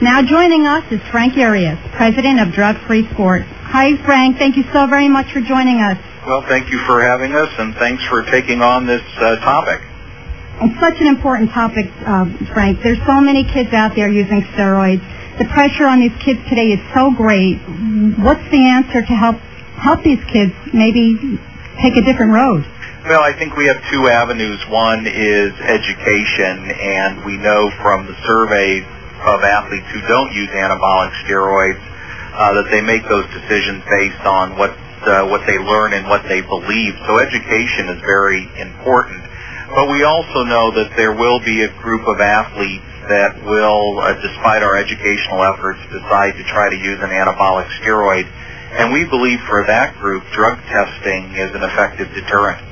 Now joining us is Frank Urias, president of Drug Free Sport. Hi, Frank. Thank you so very much for joining us. Well, thank you for having us, and thanks for taking on this topic. It's such an important topic, Frank. There's so many kids out there using steroids. The pressure on these kids today is so great. What's the answer to help these kids maybe take a different road? Well, I think we have two avenues. One is education, and we know from the surveys of athletes who don't use anabolic steroids that they make those decisions based on what they learn and what they believe. So education is very important. But we also know that there will be a group of athletes that will, despite our educational efforts, decide to try to use an anabolic steroid. And we believe for that group, drug testing is an effective deterrent.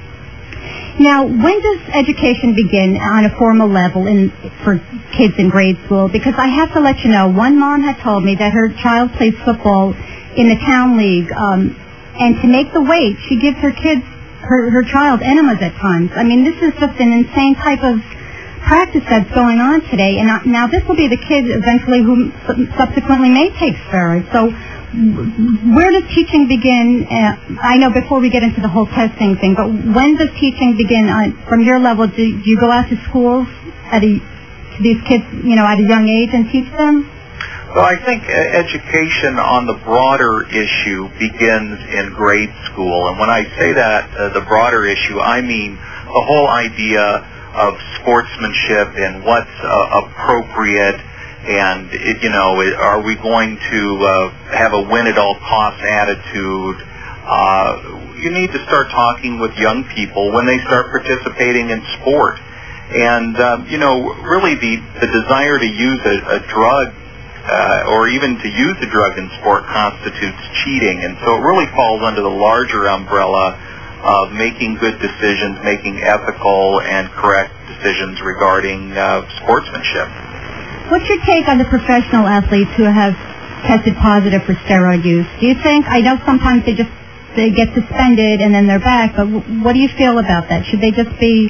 Now, when does education begin on a formal level for kids in grade school? Because I have to let you know, one mom had told me that her child plays football in the town league, and to make the weight, she gives her child enemas at times. I mean, this is just an insane type of practice that's going on today. And now this will be the kid eventually who subsequently may take steroids. So where does teaching begin? I know before we get into the whole testing thing, but when does teaching begin from your level? Do you go out to schools to these kids, at a young age and teach them? Well, I think education on the broader issue begins in grade school. And when I say that, the broader issue, I mean the whole idea of sportsmanship and what's appropriate. And, are we going to have a win-at-all-costs attitude? You need to start talking with young people when they start participating in sport. And, really the desire to use a drug or even to use a drug in sport constitutes cheating. And so it really falls under the larger umbrella of making good decisions, making ethical and correct decisions regarding sportsmanship. What's your take on the professional athletes who have tested positive for steroid use? Do you think, I know sometimes they get suspended and then they're back, but what do you feel about that? Should they just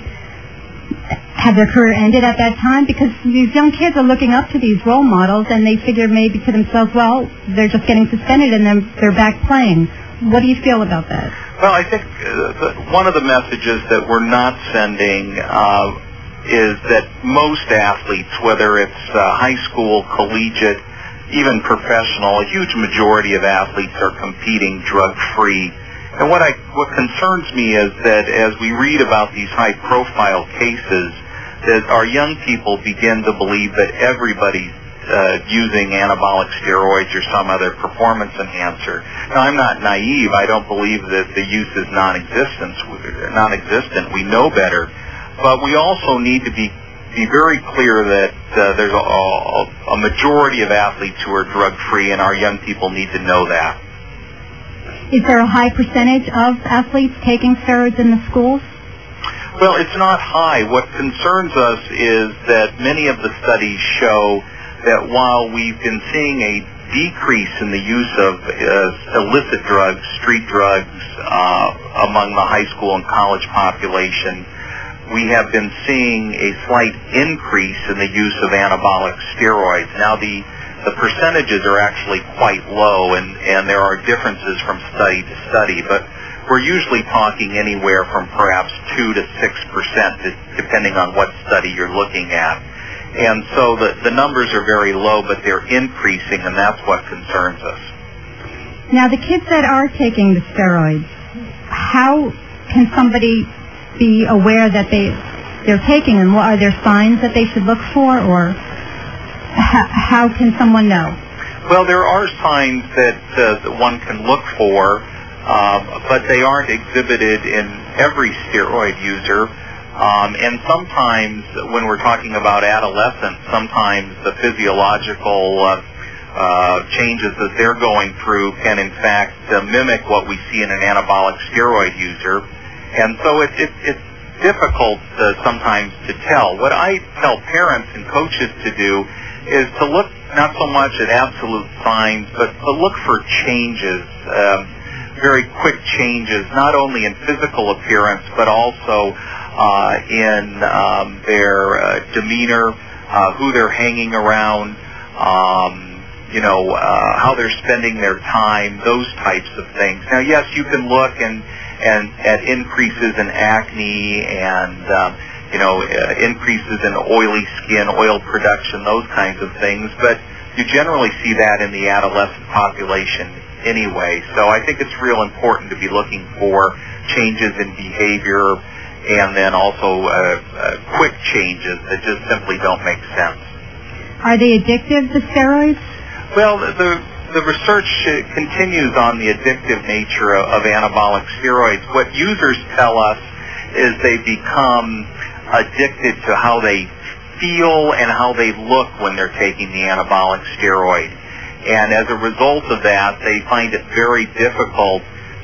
have their career ended at that time? Because these young kids are looking up to these role models and they figure maybe to themselves, well, they're just getting suspended and then they're back playing. What do you feel about that? Well, I think one of the messages that we're not sending is that most athletes, whether it's high school, collegiate, even professional, a huge majority of athletes are competing drug-free. And what concerns me is that as we read about these high-profile cases, that our young people begin to believe that everybody's using anabolic steroids or some other performance enhancer. Now, I'm not naive. I don't believe that the use is non-existent. We know better. But we also need to be very clear that there's a majority of athletes who are drug-free, and our young people need to know that. Is there a high percentage of athletes taking steroids in the schools? Well, it's not high. What concerns us is that many of the studies show that while we've been seeing a decrease in the use of illicit drugs, street drugs, among the high school and college population, we have been seeing a slight increase in the use of anabolic steroids. Now, the percentages are actually quite low, and there are differences from study to study, but we're usually talking anywhere from perhaps 2 to 6%, depending on what study you're looking at. And so the numbers are very low, but they're increasing, and that's what concerns us. Now, the kids that are taking the steroids, how can somebody be aware that they're taking them? Are there signs that they should look for, or how can someone know? Well, there are signs that one can look for, but they aren't exhibited in every steroid user. And sometimes when we're talking about adolescents, sometimes the physiological changes that they're going through can in fact mimic what we see in an anabolic steroid user. And so it's difficult sometimes to tell. What I tell parents and coaches to do is to look not so much at absolute signs, but to look for changes, very quick changes, not only in physical appearance, but also in their demeanor, who they're hanging around, how they're spending their time, those types of things. Now, yes, you can look and at increases in acne and increases in oily skin, oil production, those kinds of things, but you generally see that in the adolescent population anyway. So I think it's real important to be looking for changes in behavior and then also quick changes that just simply don't make sense. Are they addictive, the steroids? Well, the research continues on the addictive nature of anabolic steroids. What users tell us is they become addicted to how they feel and how they look when they're taking the anabolic steroid. And as a result of that, they find it very difficult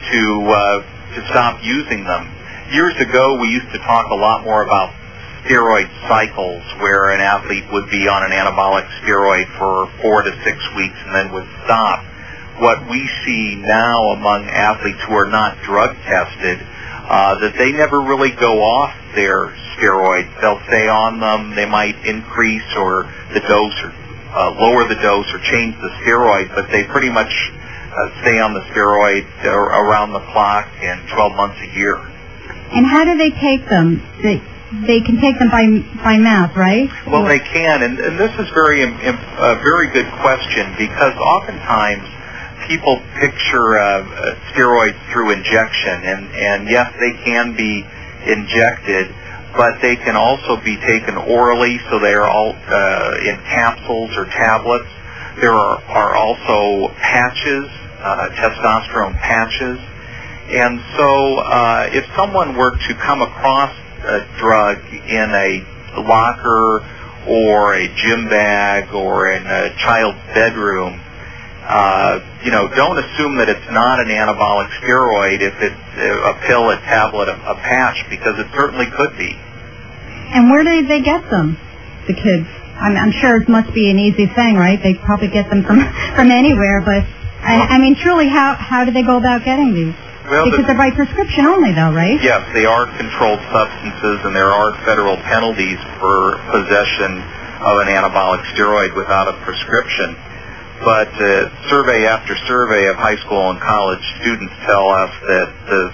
to stop using them. Years ago, we used to talk a lot more about steroid cycles, where an athlete would be on an anabolic steroid for 4 to 6 weeks and then would stop. What we see now among athletes who are not drug tested, that they never really go off their steroids. They'll stay on them. They might increase or the dose or lower the dose or change the steroid, but they pretty much stay on the steroid around the clock and 12 months a year. And how do they take them? They can take them by mouth, right? Well, they can, and this is a very good question, because oftentimes people picture steroids through injection, and yes, they can be injected, but they can also be taken orally, so they are all in capsules or tablets. There are also patches, testosterone patches, and so if someone were to come across a drug in a locker or a gym bag or in a child's bedroom, don't assume that it's not an anabolic steroid if it's a pill, a tablet, a patch, because it certainly could be. And where do they get them, the kids? I'm sure it must be an easy thing, right? They probably get them from anywhere, but I mean, truly, how do they go about getting these? Well, because they're by prescription only, though, right? Yes, they are controlled substances, and there are federal penalties for possession of an anabolic steroid without a prescription. But survey after survey of high school and college students tell us that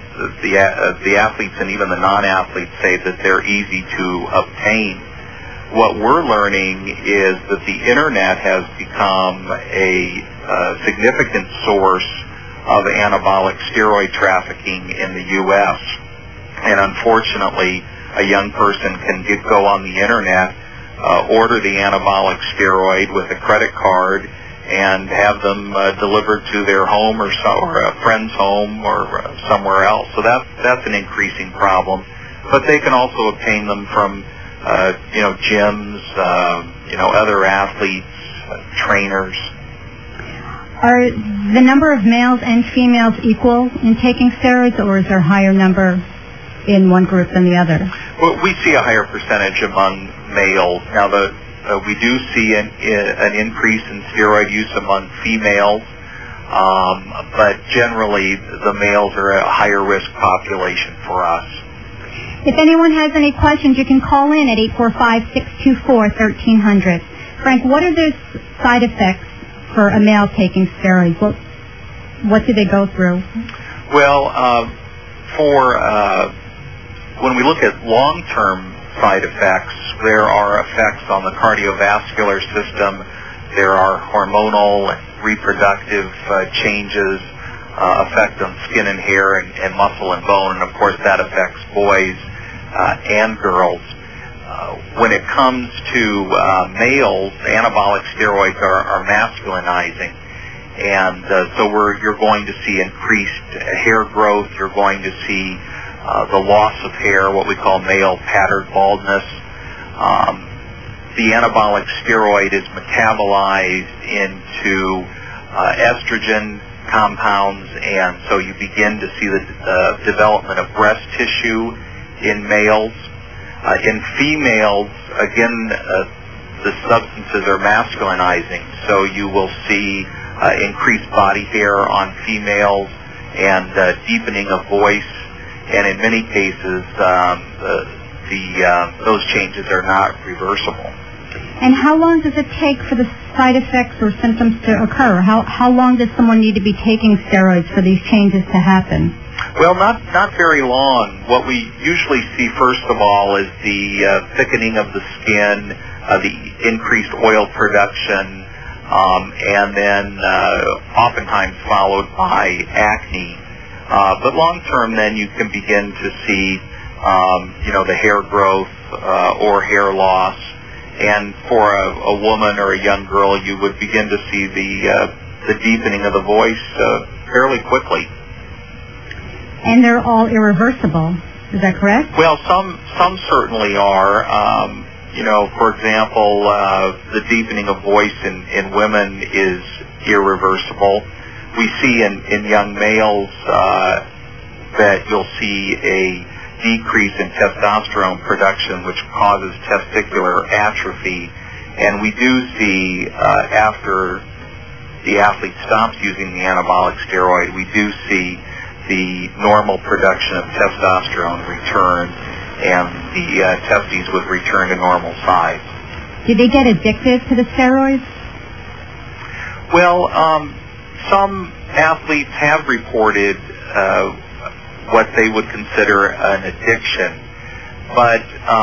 the athletes and even the non-athletes say that they're easy to obtain. What we're learning is that the Internet has become a significant source of anabolic steroid trafficking in the U.S. And unfortunately, a young person can go on the Internet, order the anabolic steroid with a credit card, and have them delivered to their home or a friend's home or somewhere else. So that's an increasing problem. But they can also obtain them from gyms, other athletes, trainers. Are the number of males and females equal in taking steroids, or is there a higher number in one group than the other? Well, we see a higher percentage among males. Now, we do see an increase in steroid use among females, but generally the males are a higher risk population for us. If anyone has any questions, you can call in at 845-624-1300. Frank, what are the side effects for a male taking steroids? What do they go through? Well, when we look at long-term side effects, there are effects on the cardiovascular system. There are hormonal and reproductive changes, effect on skin and hair and muscle and bone, and of course that affects boys and girls. When it comes to males, anabolic steroids are masculinizing, and so you're going to see increased hair growth. You're going to see the loss of hair, what we call male pattern baldness. The anabolic steroid is metabolized into estrogen compounds, and so you begin to see the development of breast tissue in males. In females, again, the substances are masculinizing, so you will see increased body hair on females and deepening of voice, and in many cases, those changes are not reversible. And how long does it take for the side effects or symptoms to occur? How long does someone need to be taking steroids for these changes to happen? Well, not very long. What we usually see, first of all, is the thickening of the skin, the increased oil production, and then oftentimes followed by acne. But long term, then you can begin to see, the hair growth or hair loss. And for a woman or a young girl, you would begin to see the deepening of the voice fairly quickly. And they're all irreversible. Is that correct? Well, some certainly are. For example, the deepening of voice in women is irreversible. We see in young males that you'll see a decrease in testosterone production, which causes testicular atrophy. And we do see, after the athlete stops using the anabolic steroid, we do see the normal production of testosterone return, and the testes would return to normal size. Do they get addicted to the steroids? Well, some athletes have reported what they would consider an addiction, but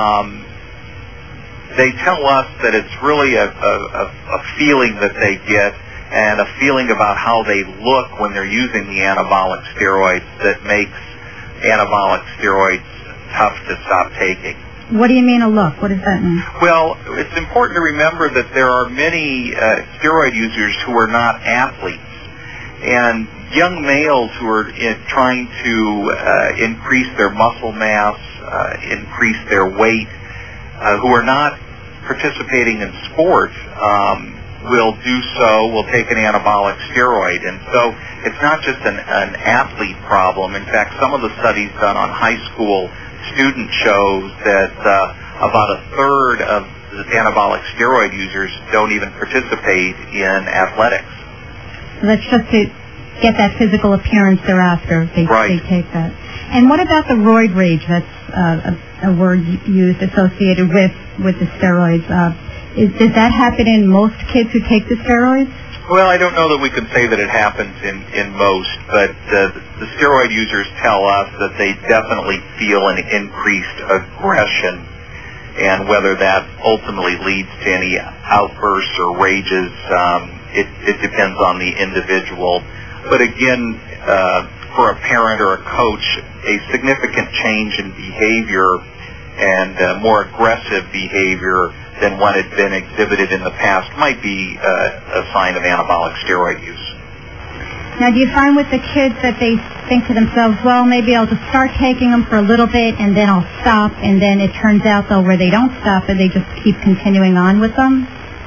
they tell us that it's really a feeling that they get and a feeling about how they look when they're using the anabolic steroids that makes anabolic steroids tough to stop taking. What do you mean a look? What does that mean? Well, it's important to remember that there are many steroid users who are not athletes. And young males who are trying to increase their muscle mass, increase their weight, who are not participating in sport, will take an anabolic steroid. And so it's not just an athlete problem. In fact, some of the studies done on high school students shows that about a third of the anabolic steroid users don't even participate in athletics. So that's just to get that physical appearance they're after. They take that. And what about the roid rage? That's a word used associated with the steroids. Does that happen in most kids who take the steroids? Well, I don't know that we can say that it happens in most, but the steroid users tell us that they definitely feel an increased aggression, and whether that ultimately leads to any outbursts or rages, it depends on the individual. But again, for a parent or a coach, a significant change in behavior and more aggressive behavior than what had been exhibited in the past might be a sign of anabolic steroid use. Now, do you find with the kids that they think to themselves, well, maybe I'll just start taking them for a little bit and then I'll stop, and then it turns out, though, where they don't stop and they just keep continuing on with them?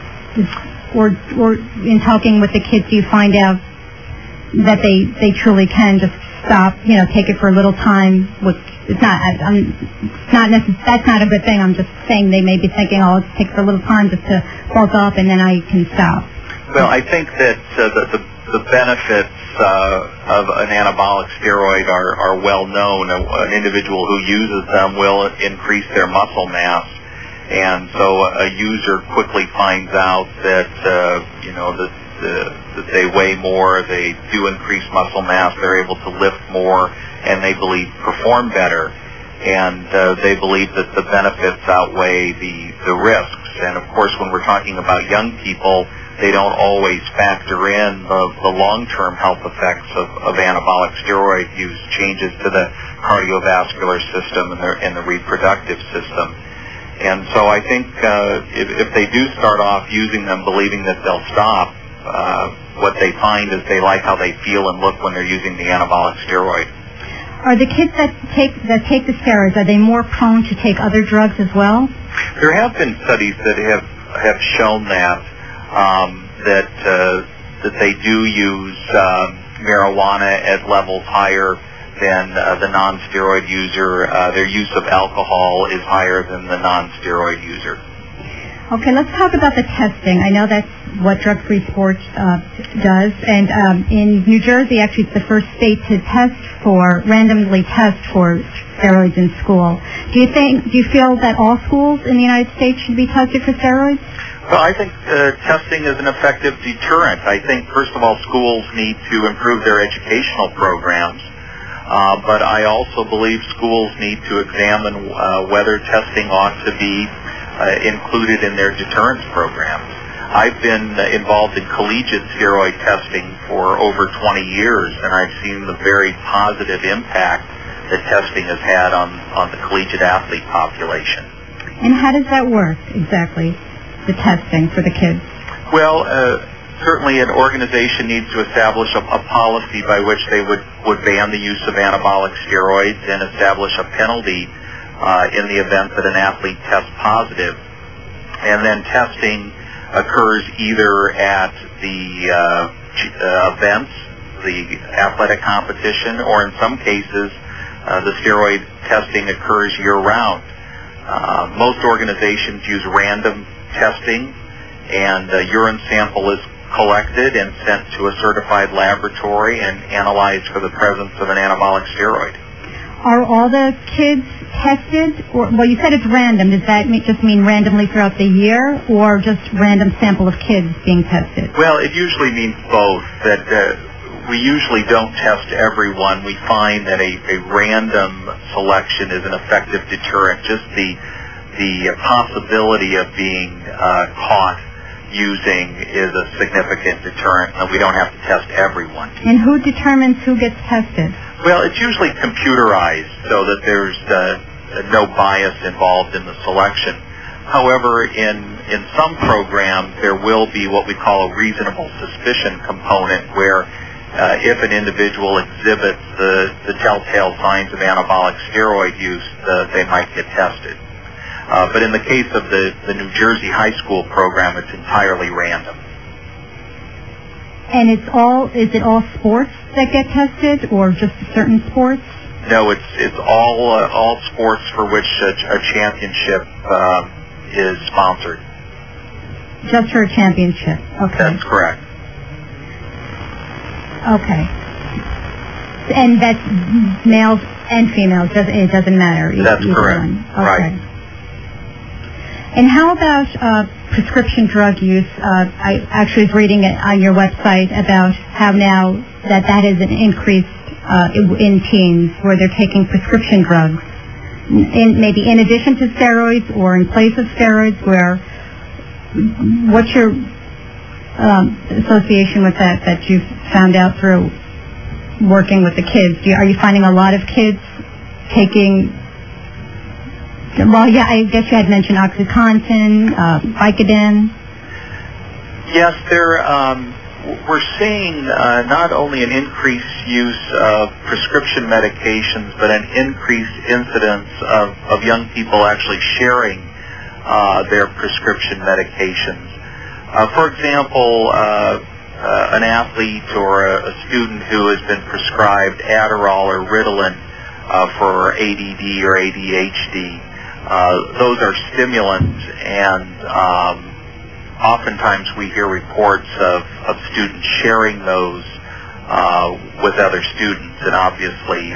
Or in talking with the kids, do you find out that they truly can just stop, take it for a little time, which it's not, that's not a good thing. I'm just saying they may be thinking, oh, it takes a little time just to bulk up and then I can stop. Well, I think that the benefits of an anabolic steroid are well known. An individual who uses them will increase their muscle mass. And so a user quickly finds out that, that they weigh more, they do increase muscle mass, they're able to lift more, and they believe perform better. And they believe that the benefits outweigh the risks. And of course, when we're talking about young people, they don't always factor in the long-term health effects of anabolic steroid use, changes to the cardiovascular system and the reproductive system. And so I think if they do start off using them believing that they'll stop, what they find is they like how they feel and look when they're using the anabolic steroid. Are the kids that take the steroids, are they more prone to take other drugs as well? There have been studies that have shown that they do use marijuana at levels higher than the non-steroid user. Their use of alcohol is higher than the non-steroid user. Okay, let's talk about the testing. I know that's what Drug Free Sports does, and in New Jersey, actually, it's the first state to randomly test for steroids in school. Do you feel that all schools in the United States should be tested for steroids? Well, I think testing is an effective deterrent. I think, first of all, schools need to improve their educational programs, but I also believe schools need to examine whether testing ought to be included in their deterrence programs. I've been involved in collegiate steroid testing for over 20 years, and I've seen the very positive impact that testing has had on the collegiate athlete population. And how does that work exactly, the testing for the kids? Well, certainly an organization needs to establish a policy by which they would ban the use of anabolic steroids and establish a penalty in the event that an athlete tests positive. And then testing occurs either at the events, the athletic competition, or in some cases the steroid testing occurs year-round. Most organizations use random testing, and a urine sample is collected and sent to a certified laboratory and analyzed for the presence of an anabolic steroid. Are all the kids tested? Well, you said it's random. Does that just mean randomly throughout the year, or just random sample of kids being tested? Well, it usually means both. That we usually don't test everyone. We find that a random selection is an effective deterrent. Just the possibility of being caught using is a significant deterrent, and we don't have to test everyone. And who determines who gets tested? Well, it's usually computerized so that there's no bias involved in the selection. However, in some programs, there will be what we call a reasonable suspicion component where if an individual exhibits the telltale signs of anabolic steroid use, they might get tested. But in the case of the New Jersey high school program, it's entirely random. And is it all sports that get tested, or just certain sports? No, it's all sports for which a championship is sponsored. Just for a championship. Okay. That's correct. Okay. And that's males and females. It doesn't matter. That's correct. One. Okay. Right. And how about prescription drug use? I actually was reading it on your website about how now that has an increase in teens where they're taking prescription drugs, maybe in addition to steroids or in place of steroids. What's your association with that you've found out through working with the kids? Are you finding a lot of kids taking? Well, yeah, I guess you had mentioned OxyContin, Vicodin. Yes, we're seeing not only an increased use of prescription medications, but an increased incidence of young people actually sharing their prescription medications. For example, an athlete or a student who has been prescribed Adderall or Ritalin for ADD or ADHD. Those are stimulants, and oftentimes we hear reports of students sharing those with other students, and obviously,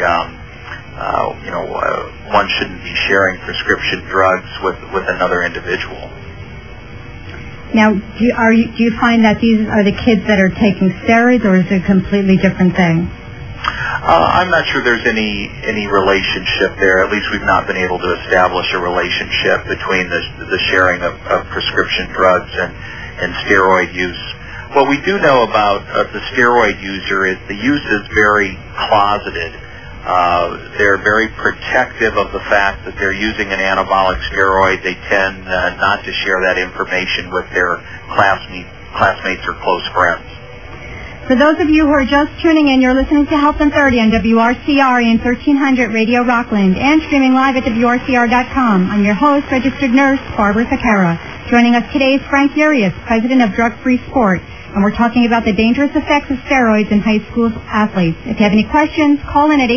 one shouldn't be sharing prescription drugs with another individual. Now, do you find that these are the kids that are taking steroids, or is it a completely different thing? I'm not sure there's any relationship there. At least we've not been able to establish a relationship between the sharing of prescription drugs and steroid use. What we do know about the steroid user is the use is very closeted. They're very protective of the fact that they're using an anabolic steroid. They tend not to share that information with their classmates or close friends. For those of you who are just tuning in, you're listening to Health in 30 on WRCR and 1300 Radio Rockland and streaming live at WRCR.com. I'm your host, registered nurse Barbara Sakara. Joining us today is Frank Urias, president of Drug Free Sport, and we're talking about the dangerous effects of steroids in high school athletes. If you have any questions, call in at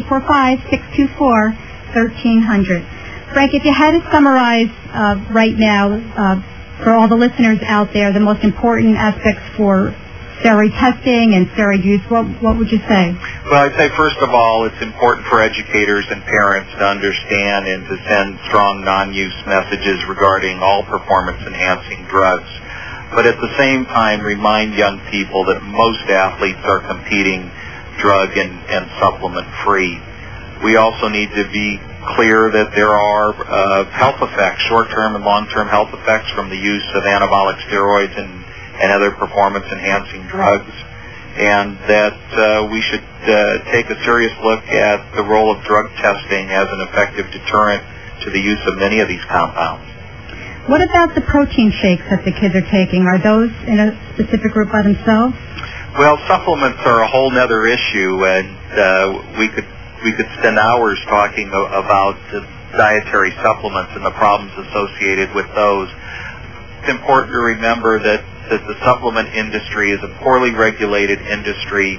845-624-1300. Frank, if you had to summarize right now for all the listeners out there, the most important aspects for steroid testing and steroid use, what would you say? Well, I'd say, first of all, it's important for educators and parents to understand and to send strong non-use messages regarding all performance-enhancing drugs. but at the same time remind young people that most athletes are competing drug and supplement free. We also need to be clear that there are health effects, short-term and long-term health effects from the use of anabolic steroids and other performance-enhancing drugs, and that we should take a serious look at the role of drug testing as an effective deterrent to the use of many of these compounds. What about the protein shakes that the kids are taking? Are those in a specific group by themselves? Well, supplements are a whole other issue, and we could spend hours talking about dietary supplements and the problems associated with those. It's important to remember that the supplement industry is a poorly regulated industry.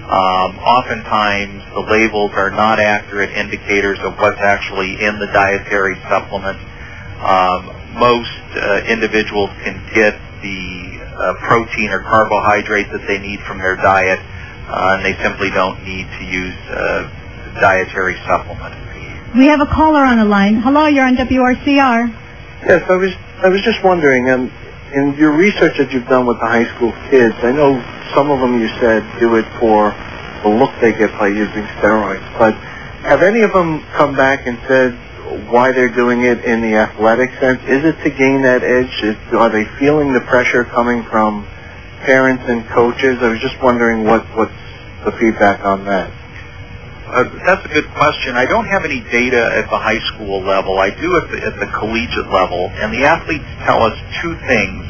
Oftentimes, the labels are not accurate indicators of what's actually in the dietary supplement. Most individuals can get the protein or carbohydrate that they need from their diet, and they simply don't need to use dietary supplement. We have a caller on the line. Hello, you're on WRCR. Yes, I was just wondering, in your research that you've done with the high school kids, I know some of them you said do it for the look they get by using steroids, but have any of them come back and said why they're doing it in the athletic sense? Is it to gain that edge? Are they feeling the pressure coming from parents and coaches? I was just wondering what's the feedback on that. That's a good question. I don't have any data at the high school level. I do at the collegiate level, and the athletes tell us two things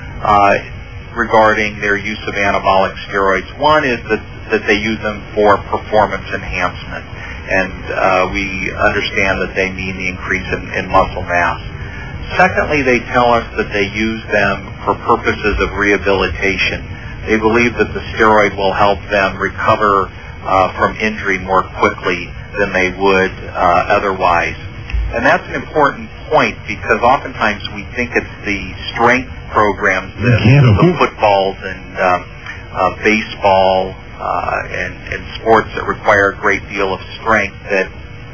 regarding their use of anabolic steroids. One is that they use them for performance enhancement, and we understand that they mean the increase in muscle mass. Secondly, they tell us that they use them for purposes of rehabilitation. They believe that the steroid will help them recover from injury more quickly than they would otherwise. And that's an important point because oftentimes we think it's the strength programs, the footballs and baseball and sports that require a great deal of strength that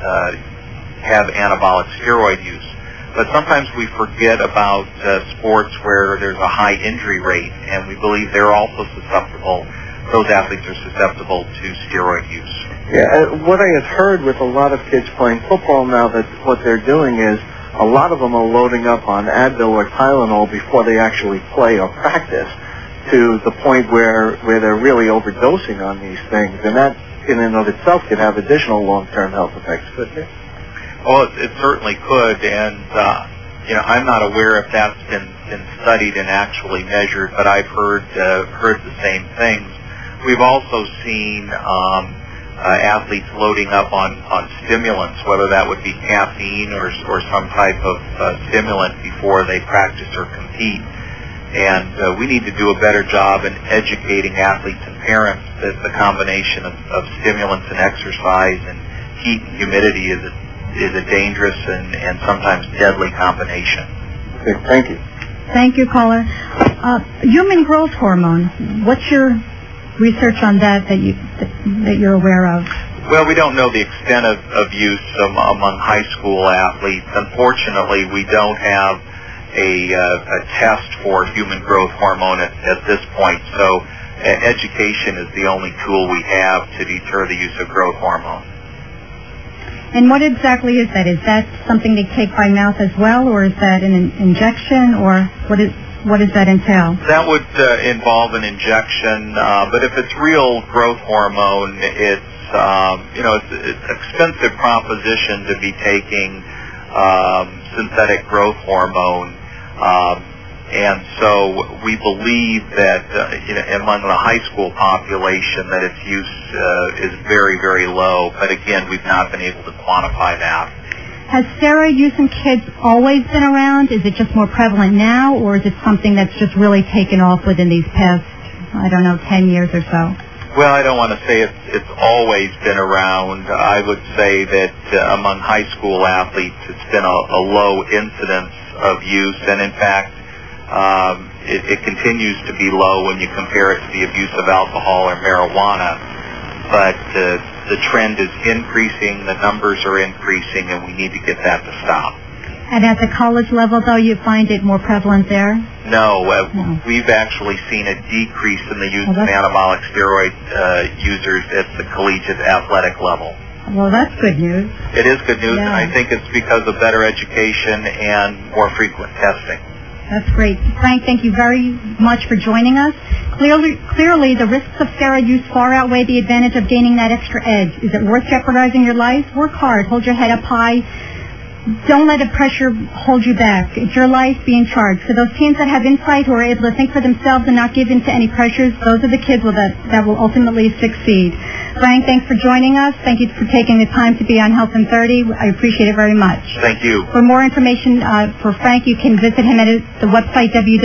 have anabolic steroid use. But sometimes we forget about sports where there's a high injury rate, and we believe they're also susceptible. Those athletes are susceptible to steroid use. Yeah, what I have heard with a lot of kids playing football now, that what they're doing is a lot of them are loading up on Advil or Tylenol before they actually play or practice, to the point where they're really overdosing on these things, and that in and of itself could have additional long-term health effects, couldn't it? Well, it certainly could, and I'm not aware if that's been studied and actually measured, but I've heard the same things. We've also seen athletes loading up on stimulants, whether that would be caffeine or some type of stimulant before they practice or compete. And we need to do a better job in educating athletes and parents that the combination of stimulants and exercise and heat and humidity is a dangerous and sometimes deadly combination. Okay, thank you. Thank you, caller. Human growth hormone. What's your research on that you're aware of? Well, we don't know the extent of use among high school athletes. Unfortunately, we don't have a test for human growth hormone at this point, so education is the only tool we have to deter the use of growth hormone. And what exactly is that? Is that something they take by mouth as well, or is that an injection, or what does that entail? That would involve an injection, but if it's real growth hormone, it's an expensive proposition to be taking synthetic growth hormone, and so we believe that among the high school population that its use is very, very low. But again, we've not been able to quantify that. Has steroid use in kids always been around? Is it just more prevalent now, or is it something that's just really taken off within these past, 10 years or so? Well, I don't want to say it's always been around. I would say that among high school athletes, it's been a low incidence of use, and in fact, it continues to be low when you compare it to the abuse of alcohol or marijuana. But the trend is increasing, the numbers are increasing, and we need to get that to stop. And at the college level, though, you find it more prevalent there? No, we've actually seen a decrease in the use of anabolic steroid users at the collegiate athletic level. Well, that's good news. It is good news, and I think it's because of better education and more frequent testing. That's great. Frank, thank you very much for joining us. Clearly, the risks of steroid use far outweigh the advantage of gaining that extra edge. Is it worth jeopardizing your life? Work hard. Hold your head up high. Don't let the pressure hold you back. It's your life. Be in charge. For those teens that have insight, who are able to think for themselves and not give in to any pressures, those are the kids that will ultimately succeed. Frank, thanks for joining us. Thank you for taking the time to be on Health in 30. I appreciate it very much. Thank you. For more information for Frank, you can visit him at the website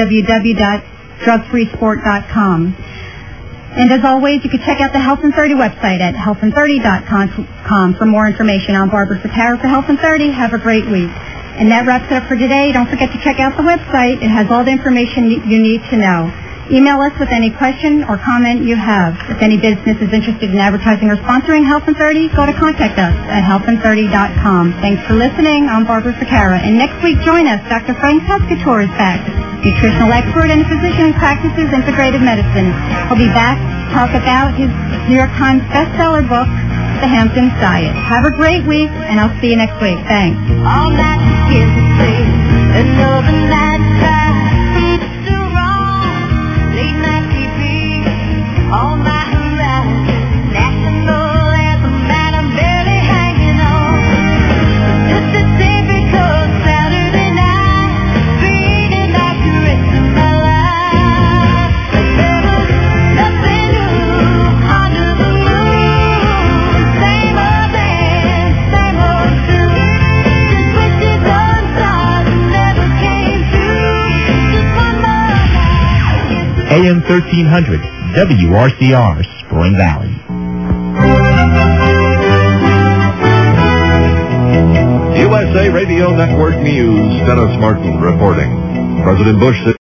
www.drugfreesport.com. And as always, you can check out the Health in 30 website at healthin30.com for more information. I'm Barbara Sakara for Health in 30. Have a great week. And that wraps it up for today. Don't forget to check out the website. It has all the information you need to know. Email us with any question or comment you have. If any business is interested in advertising or sponsoring Health in 30, go to contact us at healthin30.com. Thanks for listening. I'm Barbara Sakara. And next week, join us. Dr. Frank Pescatore is back. Nutritional expert and a physician who practices integrative medicine. He'll be back to talk about his New York Times bestseller book, The Hamptons Diet. Have a great week, and I'll see you next week. Thanks. All night together, another night try. Still wrong, late night TV, on my horizon, national anthem, and I'm barely hanging on. Just the same because Saturday night, feeling like the rest of my life. There was nothing new under the moon. Same old dance, same old tune. Just wishes on stars never came true. Just one more night. AM 1300, WRCR, Spring Valley. USA Radio Network News, Dennis Martin reporting. President Bush